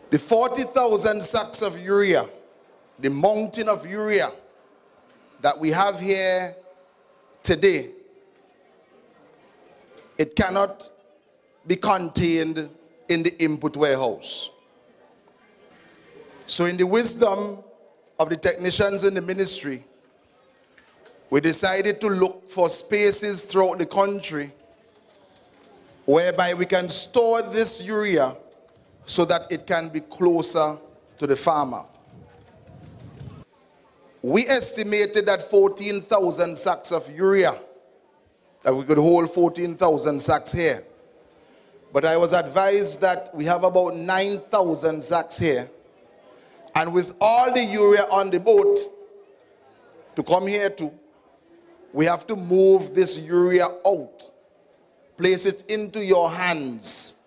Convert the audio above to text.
The 40,000 sacks of urea, the mountain of urea that we have here today, it cannot be contained in the input warehouse. So in the wisdom of the technicians in the ministry, we decided to look for spaces throughout the country whereby we can store this urea so that it can be closer to the farmer. We estimated that 14,000 sacks of urea, that we could hold 14,000 sacks here. But I was advised that we have about 9,000 sacks here. And with all the urea on the boat to come here to, we have to move this urea out, place it into your hands